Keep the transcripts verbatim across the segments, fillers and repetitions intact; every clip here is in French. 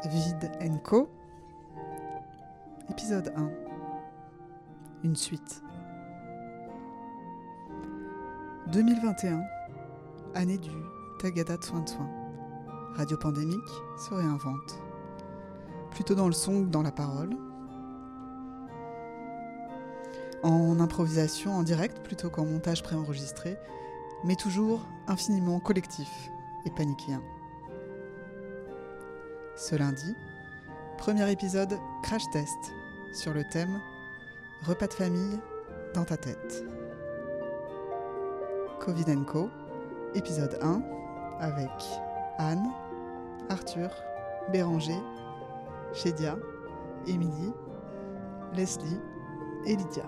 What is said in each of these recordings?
Vid and Co. Épisode un. Une suite. deux mille vingt et un, année du Tagada Tswan Tswan. Radio pandémique se réinvente. Plutôt dans le son que dans la parole. En improvisation en direct plutôt qu'en montage préenregistré, mais toujours infiniment collectif et paniquéen. Ce lundi, premier épisode Crash Test sur le thème Repas de famille dans ta tête. Covid and Co, épisode un, avec Anne, Arthur, Béranger, Chédia, Émilie, Leslie et Lydia.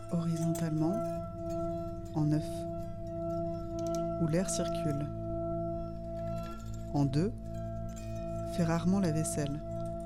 horizontalement en neuf, où l'air circule. En deux, fais rarement la vaisselle.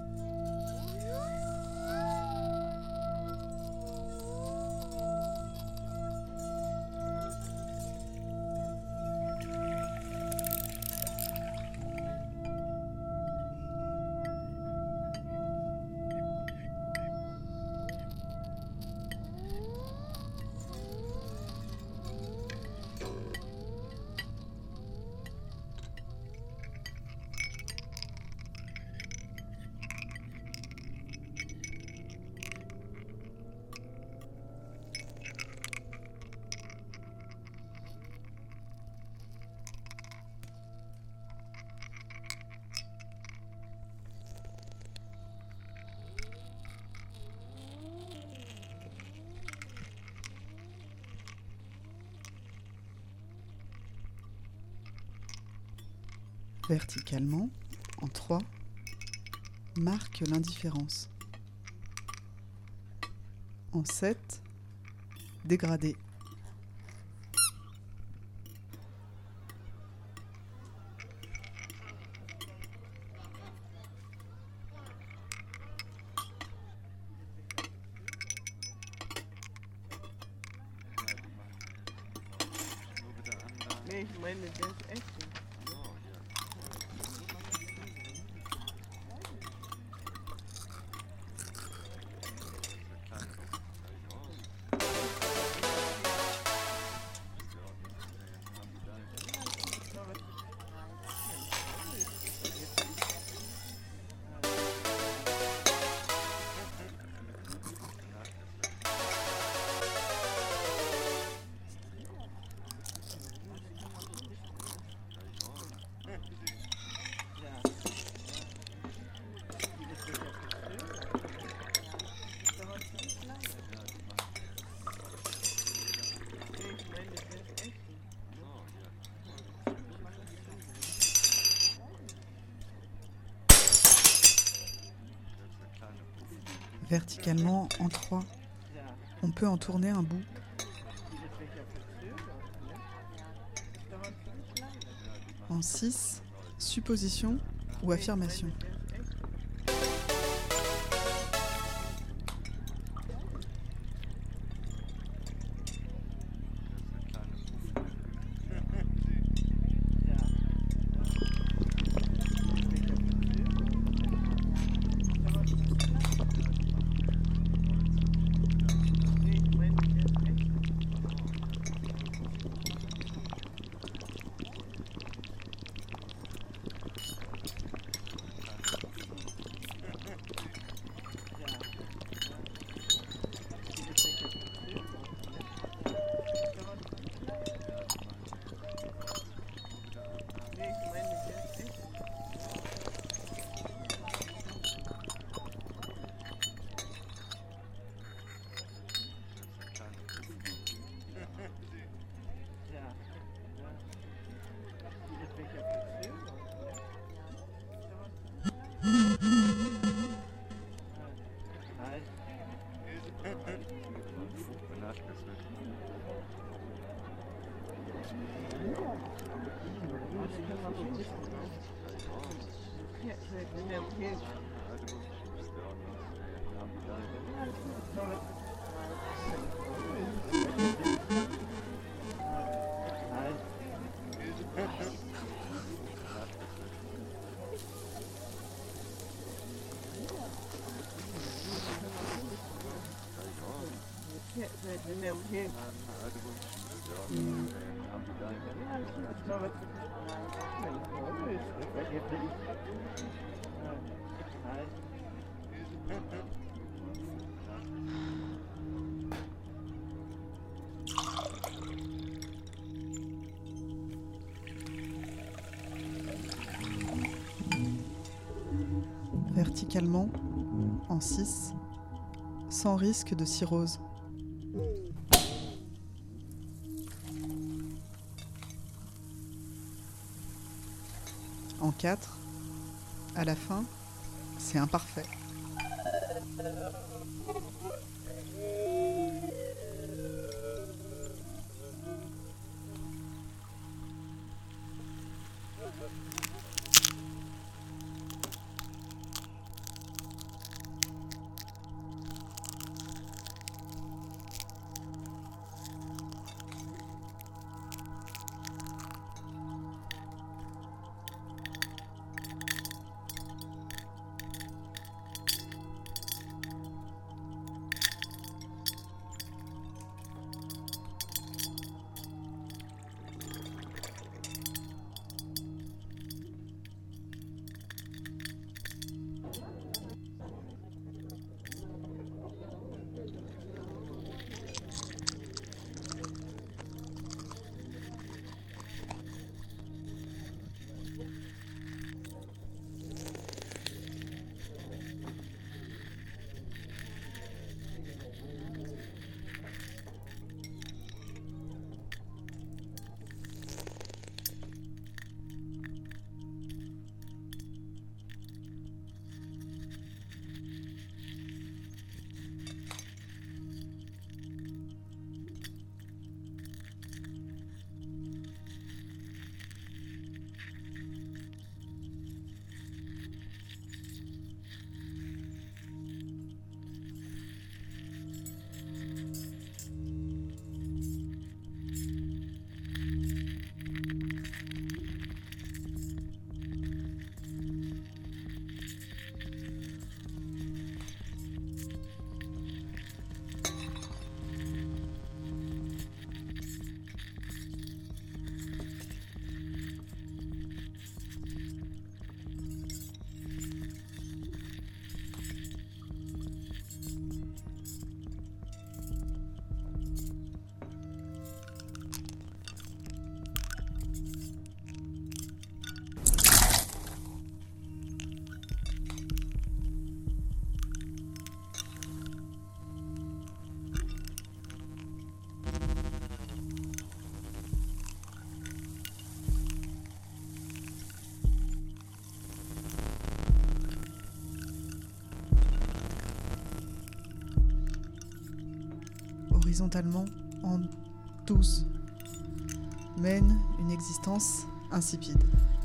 Verticalement, en trois, marque l'indifférence. En sept, dégradé. Nee, ich meine, der ist echt. Verticalement, en trois, on peut en tourner un bout. En six, supposition ou affirmation. Verticalement, en six, sans risque de cirrhose. En quatre, à la fin, c'est imparfait. horizontalement en douze. Mène une existence insipide.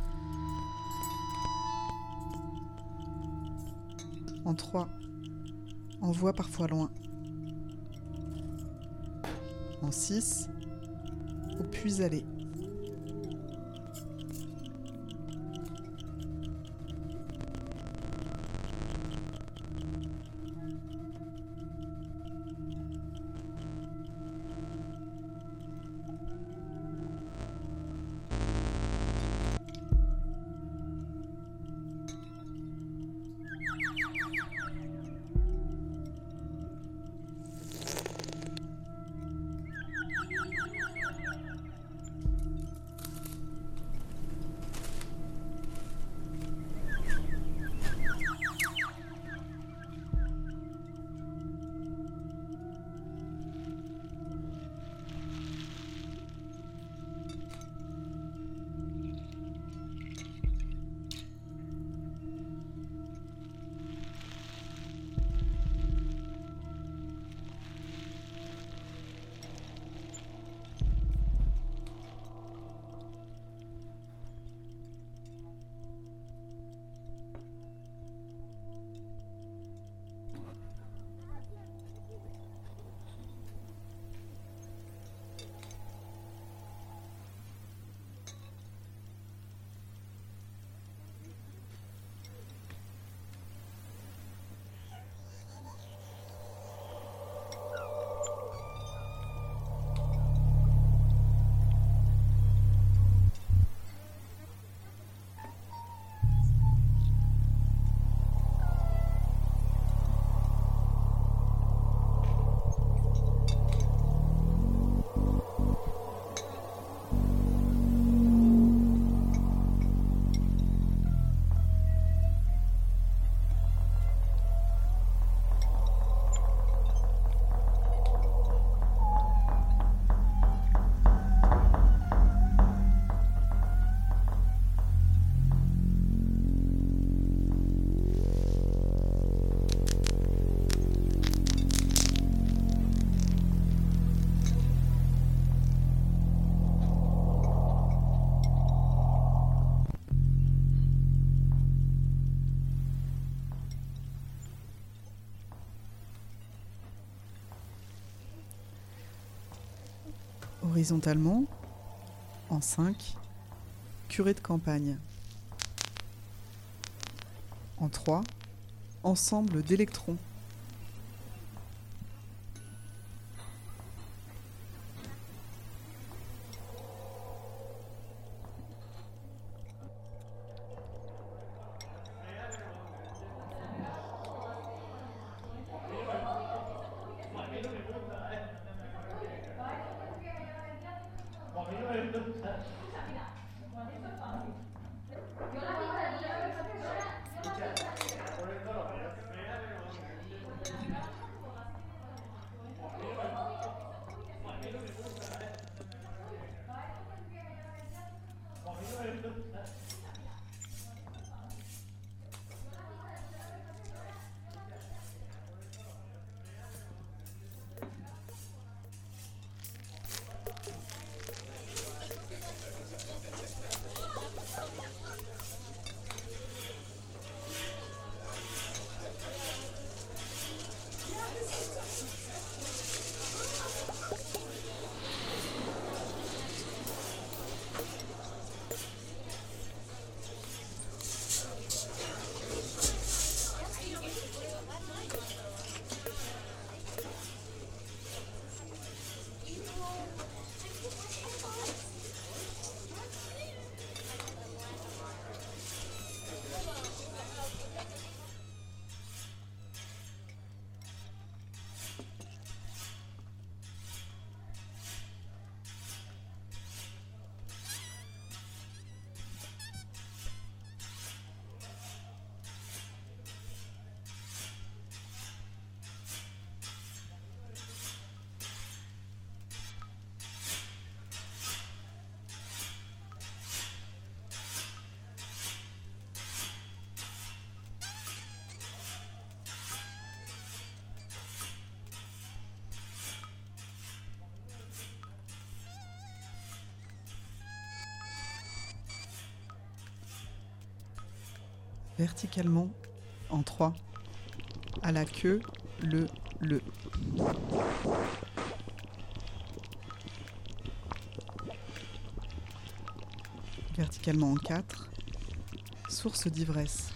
En trois. Envoie parfois loin. En six. Au puits-aller. Horizontalement, en cinq, curé de campagne. En trois, ensemble d'électrons. Verticalement en trois. À la queue, le, le. Verticalement en quatre. Source d'ivresse.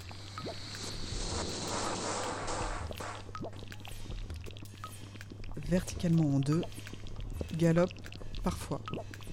Verticalement en deux. Galope parfois.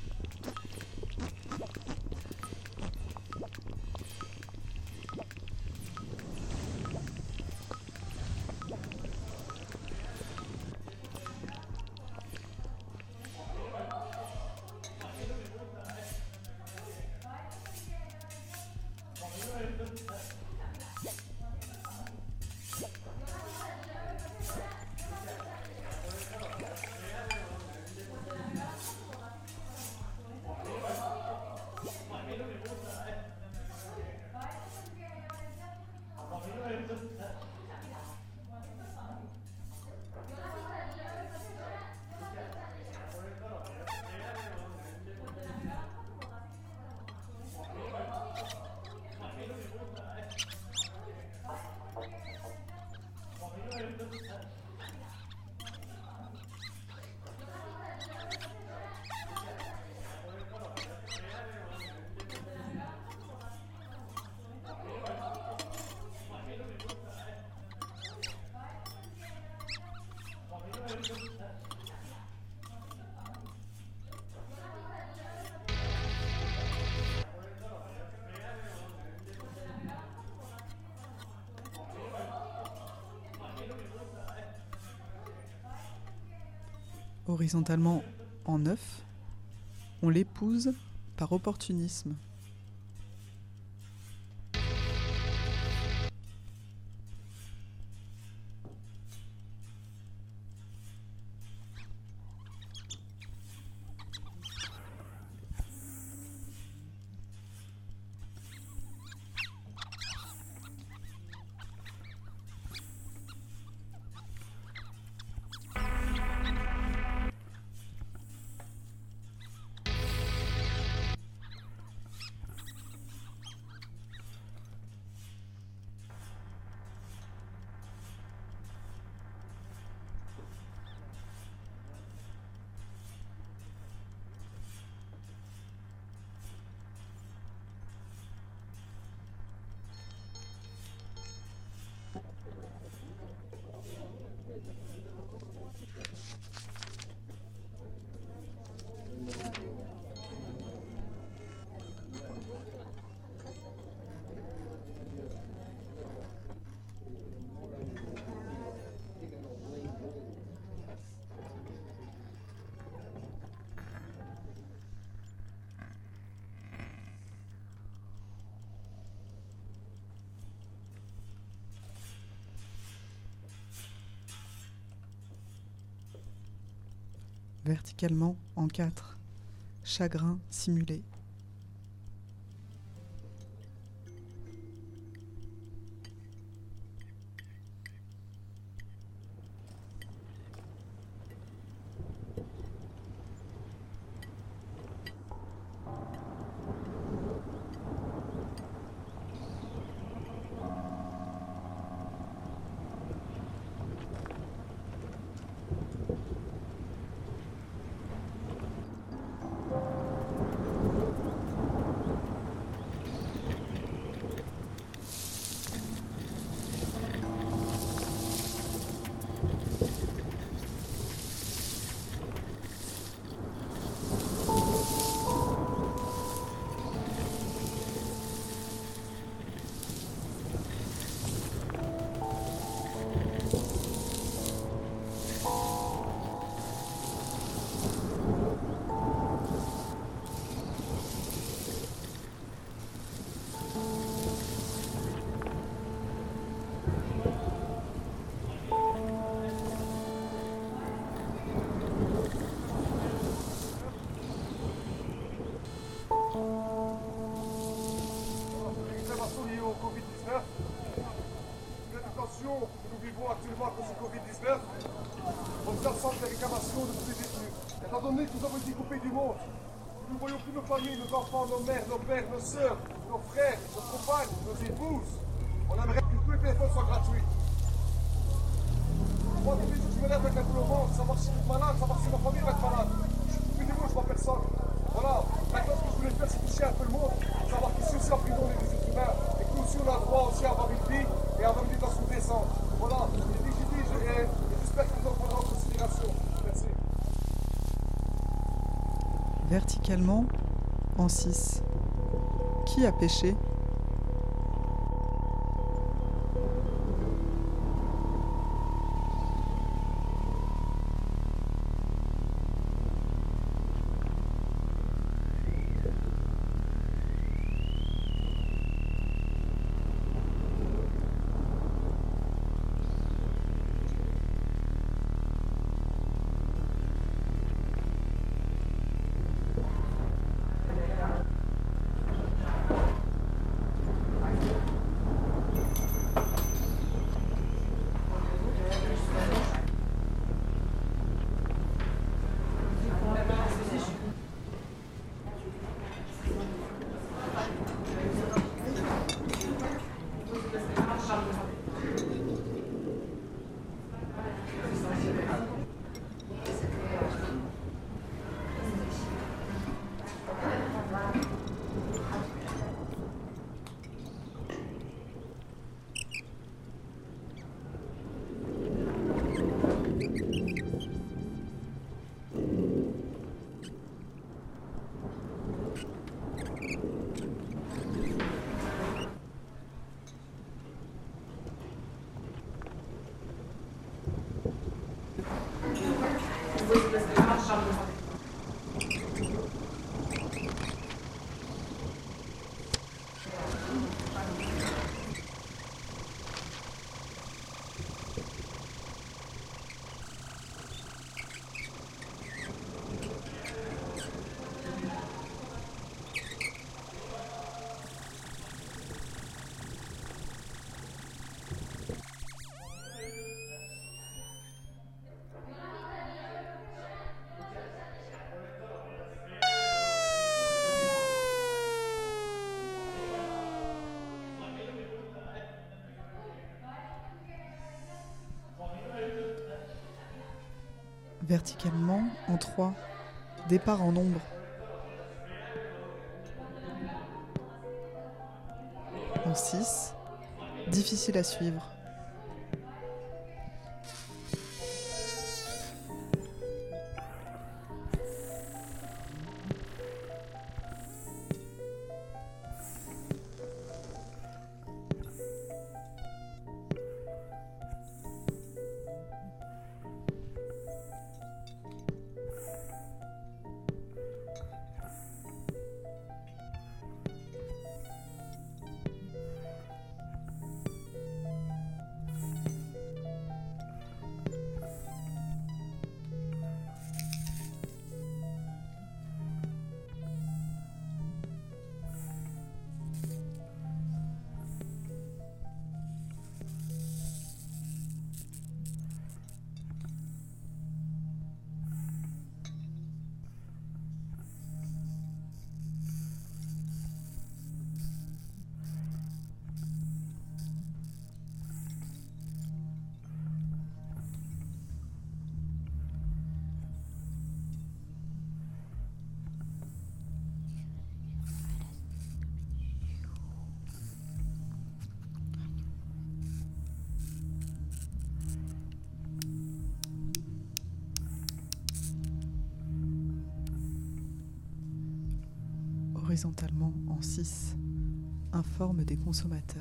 Horizontalement en neuf, on l'épouse par opportunisme. Verticalement en quatre. Chagrin simulé. actuellement à cause du covid dix-neuf, on nous absente les réclamations de tous les détenus. Étant donné que nous avons été coupés du monde, nous ne voyons plus nos familles, nos enfants, nos mères, nos pères, nos sœurs, nos frères, nos compagnes, nos épouses. On aimerait que tous les téléphones soient gratuits. Moi, tous les jours, je me lève avec un peu au ventre, savoir si je suis malade, savoir si ma famille va être malade. Depuis des mois, je vois personne. Voilà. Maintenant, ce que je voulais faire, c'est toucher un peu le monde, savoir qu'ici aussi, en prison, on est des êtres humains. Et que nous aussi, on a le droit aussi à avoir une vie et à avoir une vie dans son décence. Voilà. J'ai dit, j'ai dit, j'ai- et j'espère que vous en prendrez en considération. Merci. Verticalement, en six. Qui a péché ? Verticalement, en trois. Départ en ombre. En six. Difficile à suivre. Horizontalement en six, informe des consommateurs.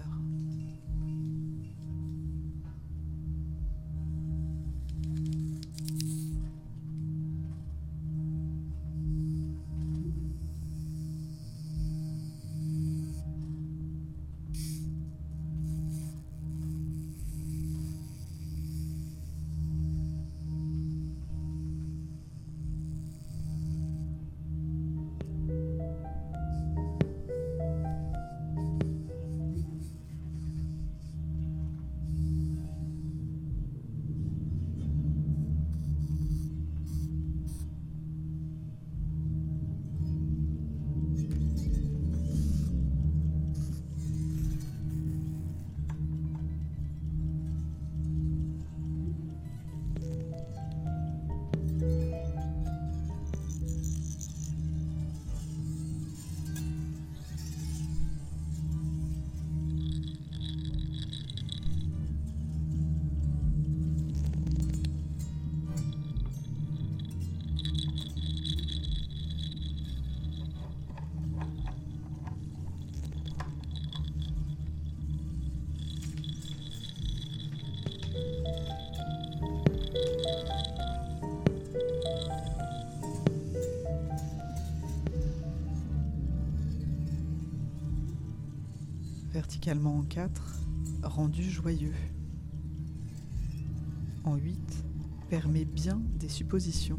Verticalement en quatre, rendu joyeux. En huit, permet bien des suppositions.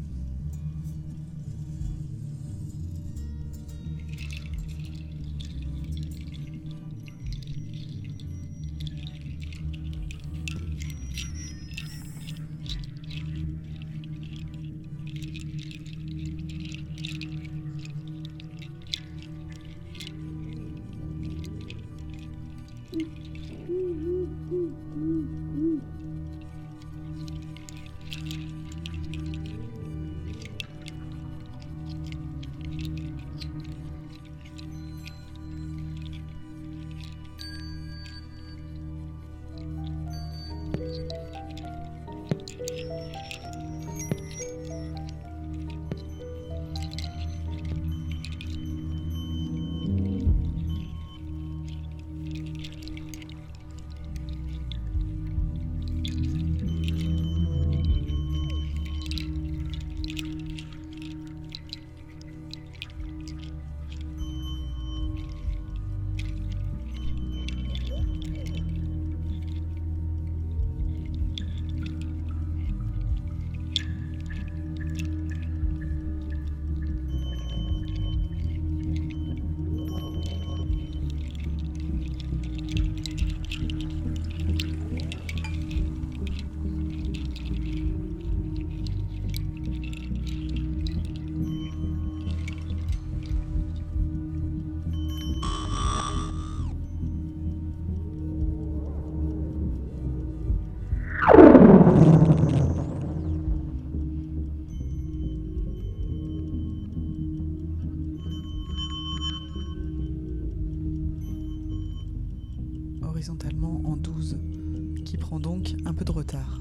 Horizontalement en douze, qui prend donc un peu de retard.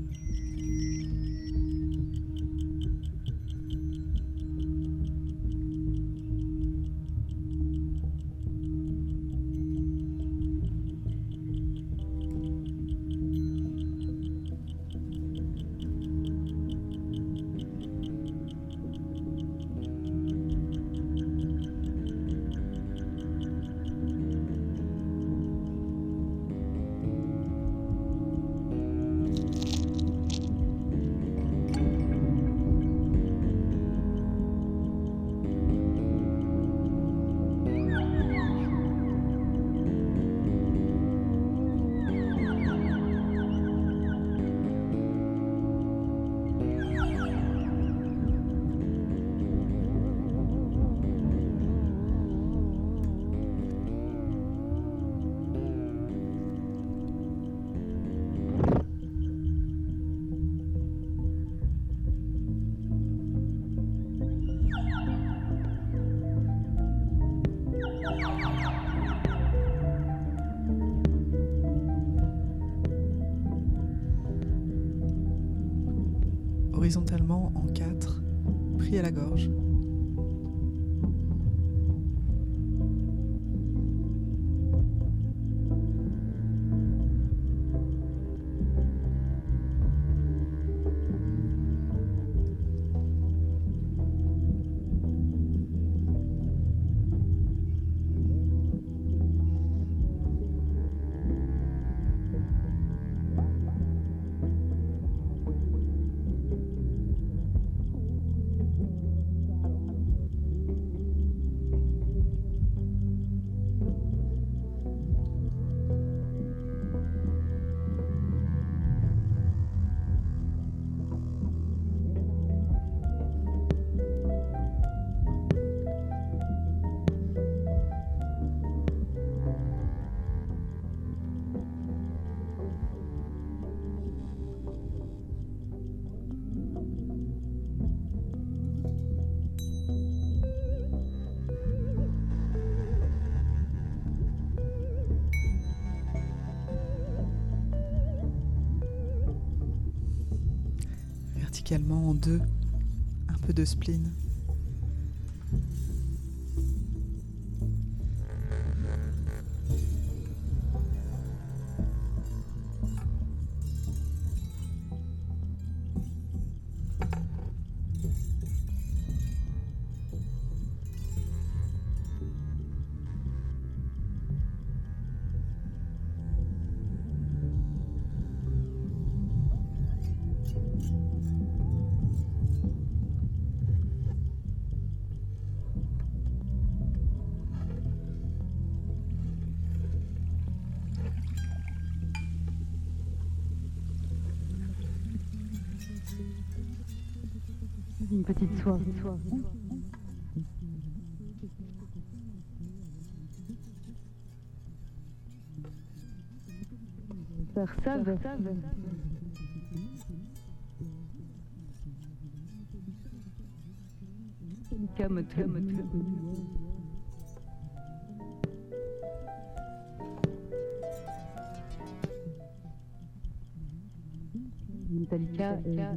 Horizontalement en quatre, pris à la gorge. Verticalement en deux, un peu de spleen. Une petite soirée. Faire ça, faire ça. Calme, calme, Metallica, Metallica.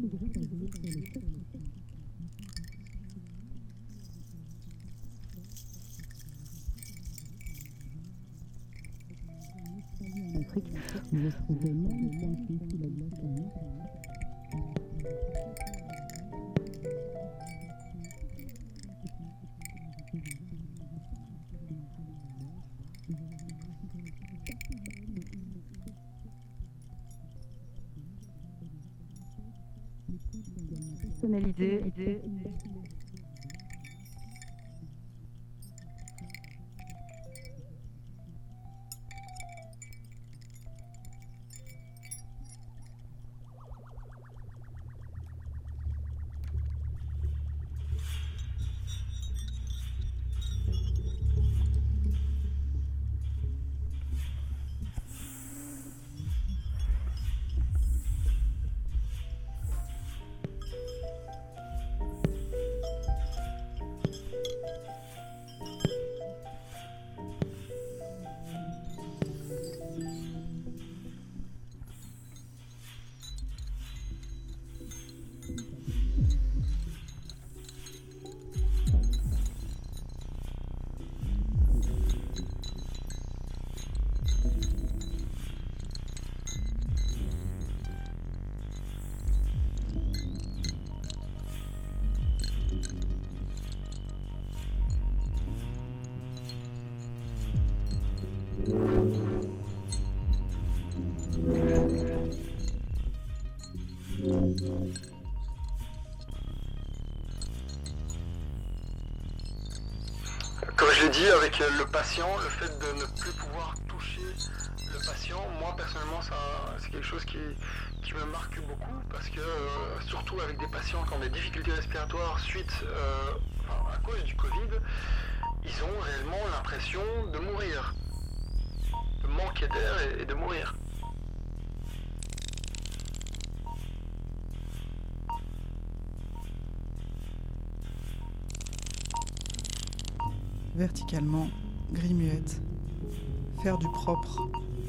Personnalisé, idée. Comme je l'ai dit, avec le patient, le fait de ne plus pouvoir toucher le patient, moi personnellement, ça, c'est quelque chose qui, qui me marque beaucoup parce que, euh, surtout avec des patients qui ont des difficultés respiratoires suite euh, enfin, à cause du Covid, ils ont réellement l'impression de mourir, de manquer d'air et, et de mourir. Verticalement, gris-muette, faire du propre.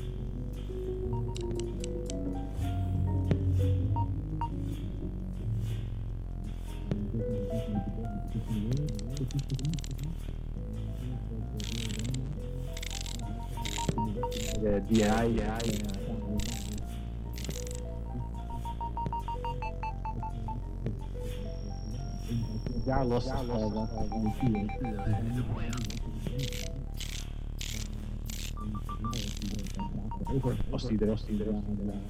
D I, daar los is gewoon over als die er als die er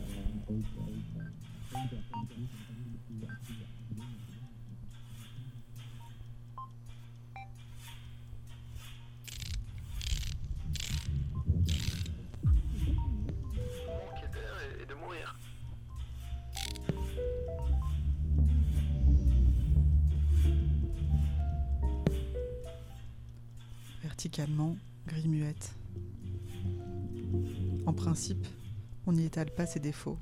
Verticalement, gris-muette. En principe, on n'y étale pas ses défauts.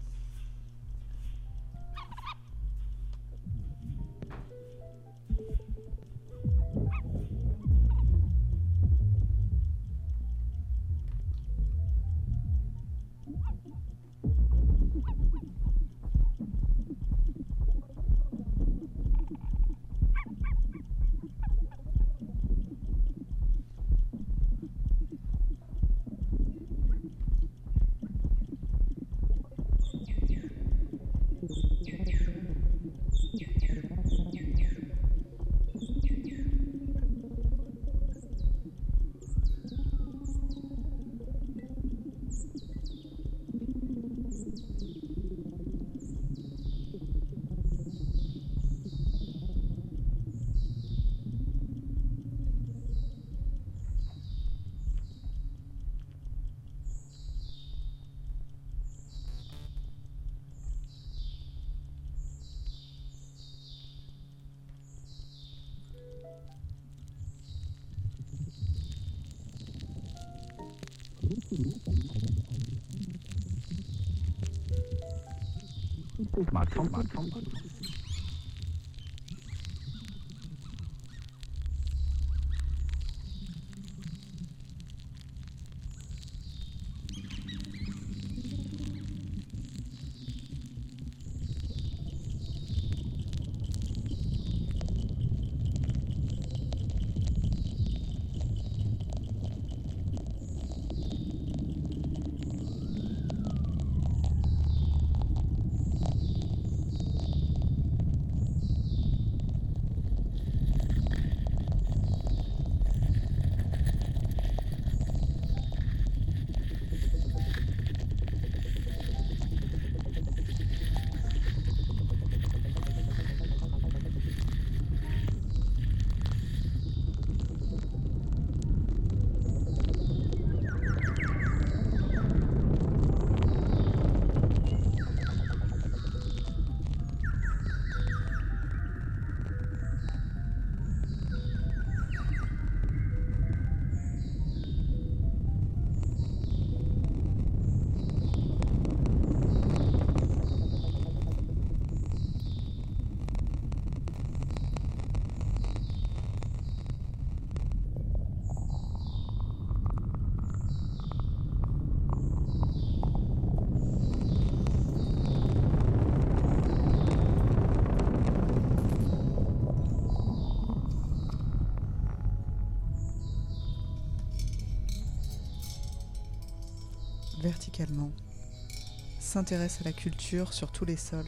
Verticalement, s'intéresse à la culture sur tous les sols.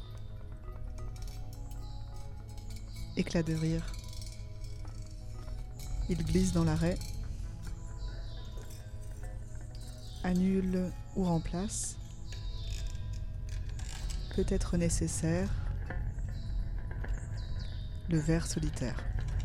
Éclat de rire. Il glisse dans l'arrêt, annule ou remplace, peut être nécessaire, le vers solitaire.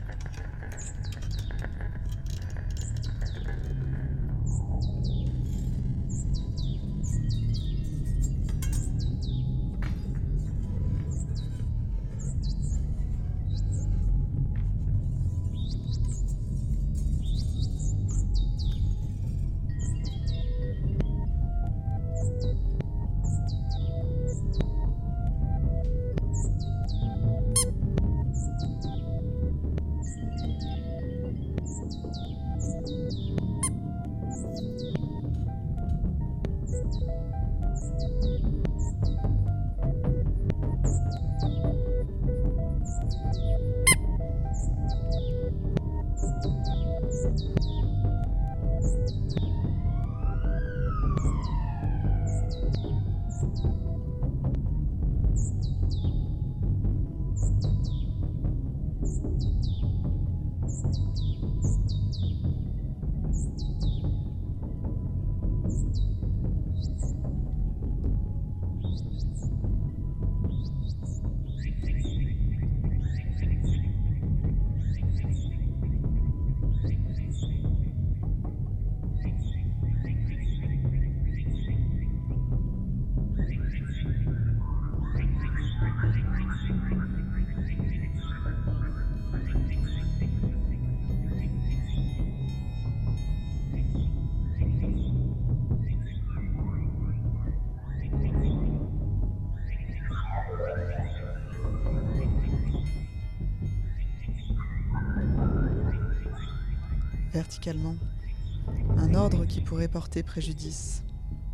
Verticalement, un ordre qui pourrait porter préjudice.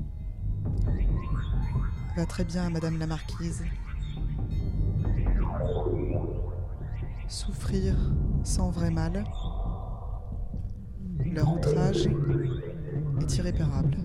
Va très bien à Madame la Marquise. Souffrir sans vrai mal. Leur outrage est irréparable.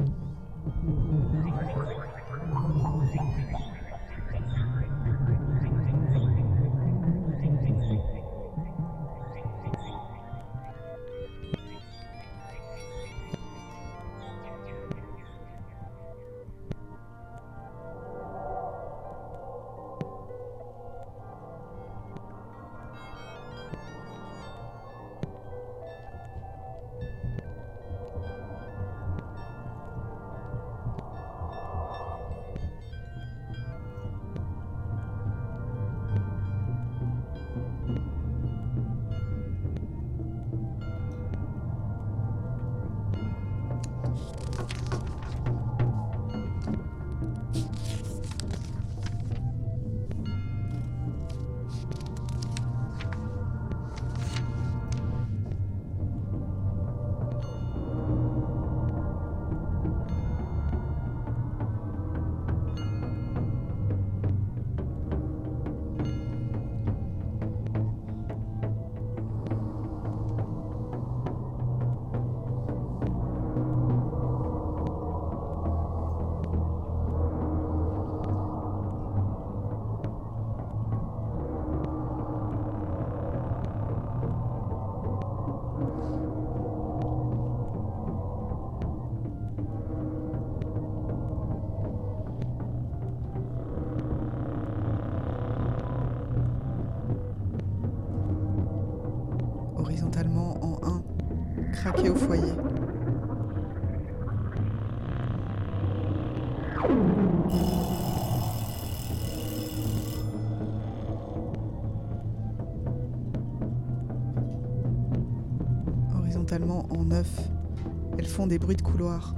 craquer au foyer. Horizontalement en neuf, elles font des bruits de couloir.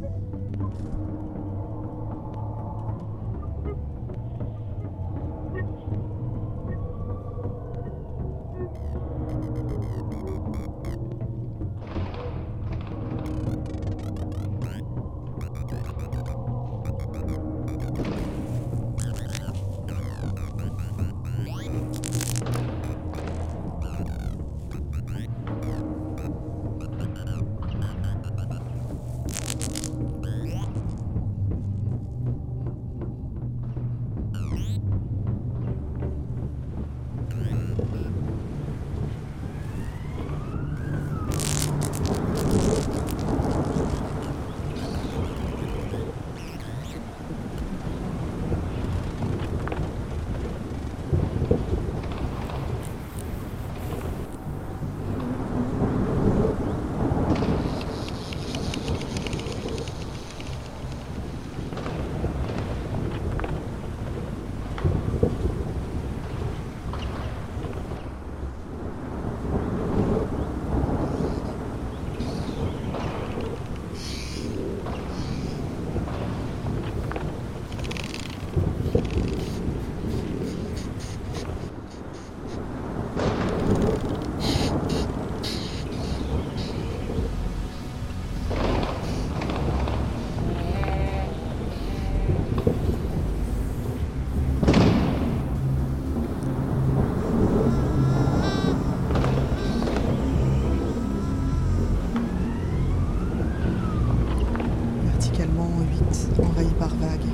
Envahi par vagues.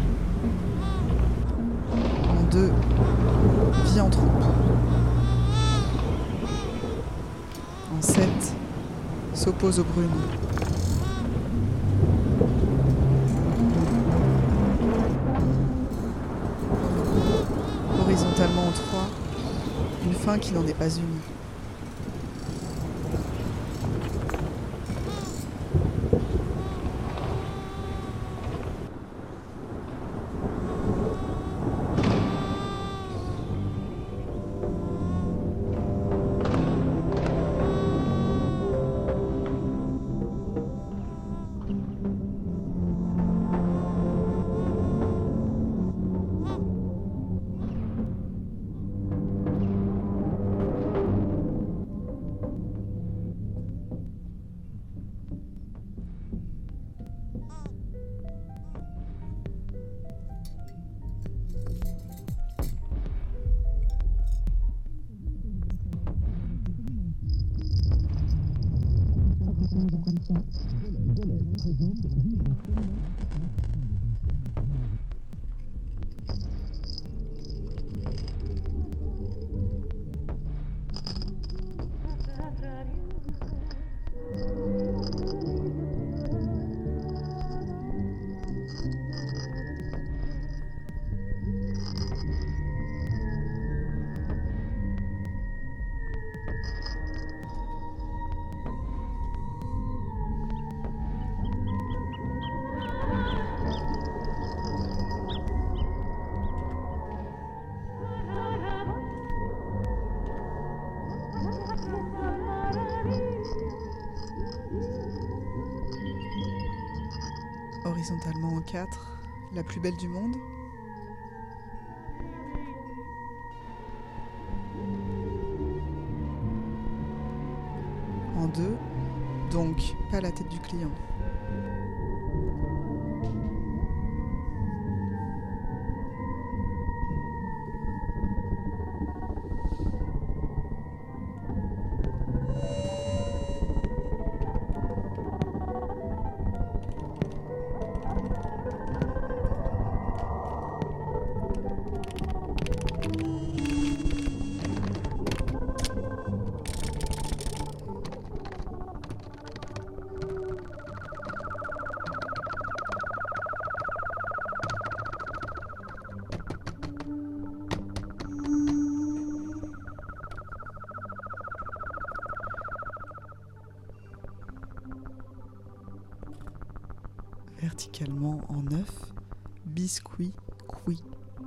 En deux, vie en troupe. En sept, s'oppose aux brumes. Horizontalement en trois, une fin qui n'en est pas une. Horizontalement en quatre, la plus belle du monde. En deux, donc pas la tête du client. biscuit cuit.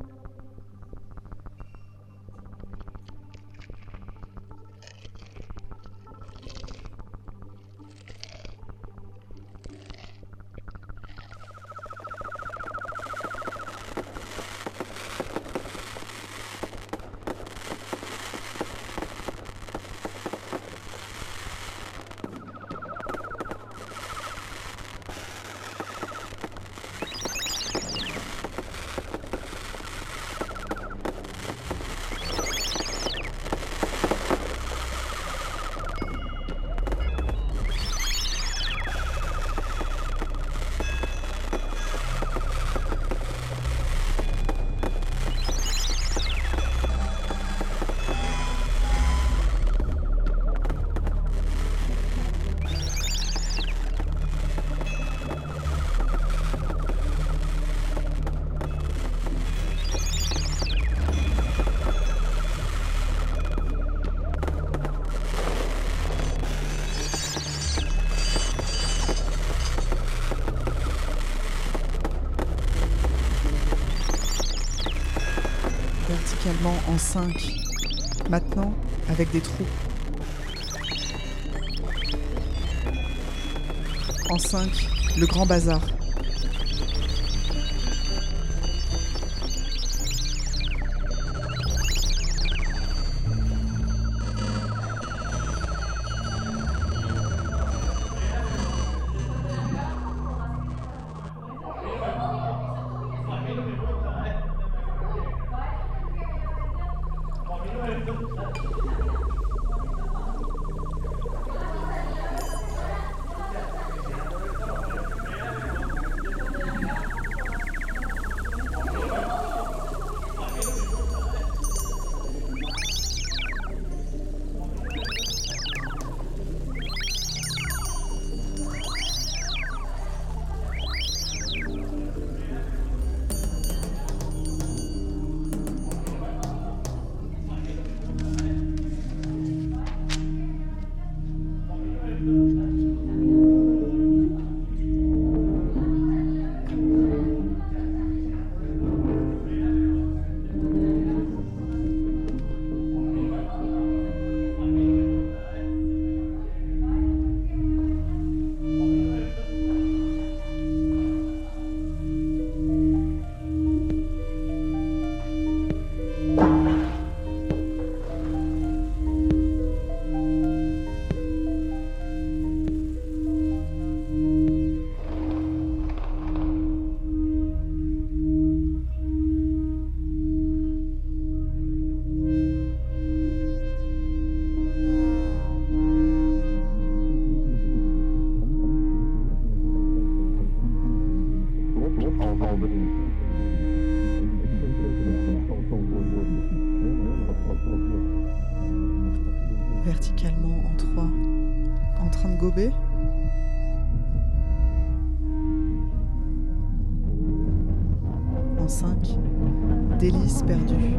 Verticalement en cinq, maintenant avec des trous. En cinq, le grand bazar. Verticalement en trois, en train de gober. En cinq, délice perdue.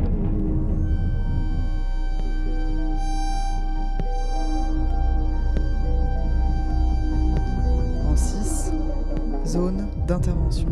En six, zone d'intervention.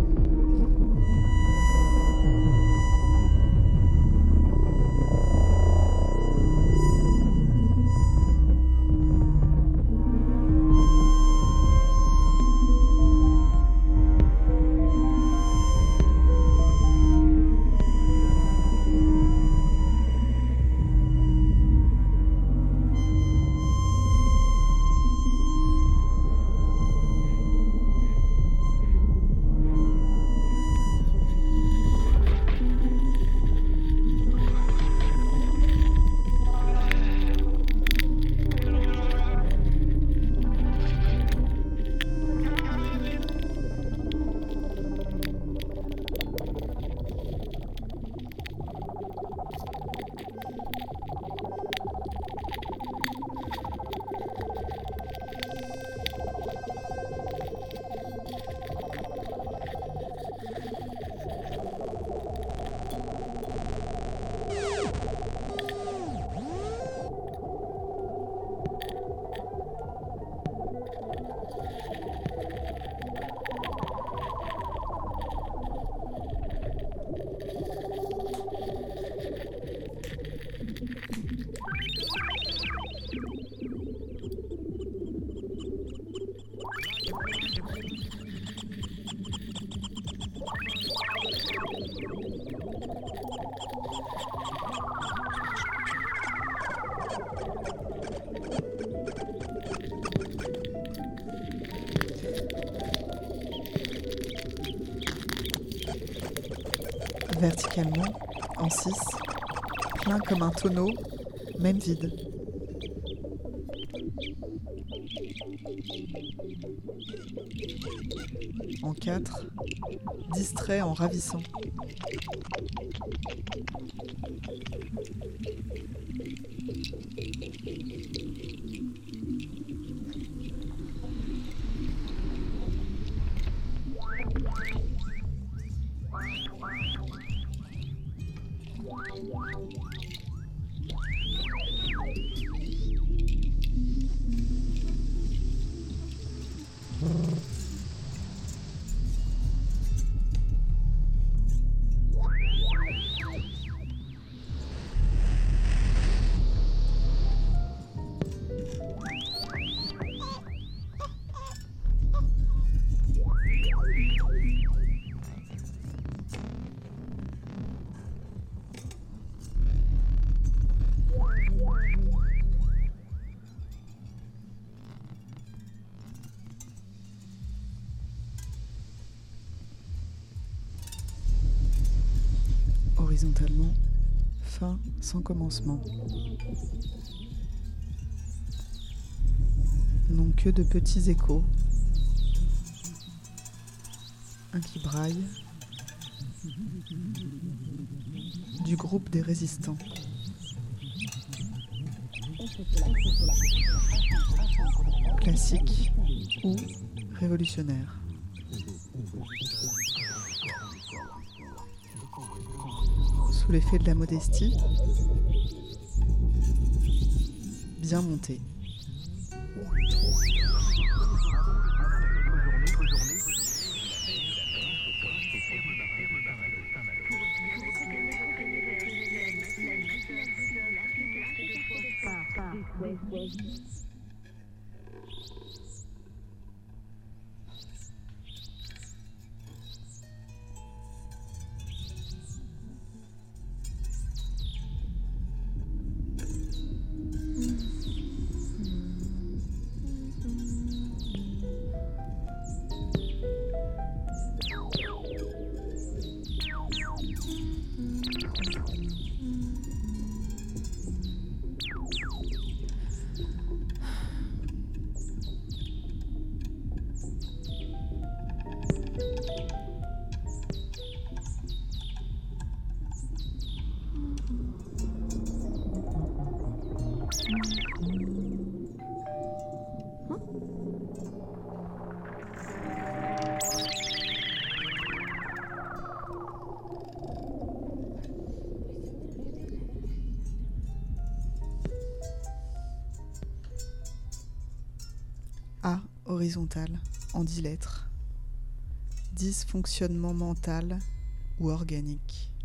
Verticalement, en six, plein comme un tonneau, même vide. En quatre, distrait en ravissant. Horizontalement, fin sans commencement. Non que de petits échos. Un qui braille. Du groupe des résistants. Classique ou révolutionnaire. Sous l'effet de la modestie, bien monté. A horizontal en dix lettres. Dysfonctionnement mental ou organique.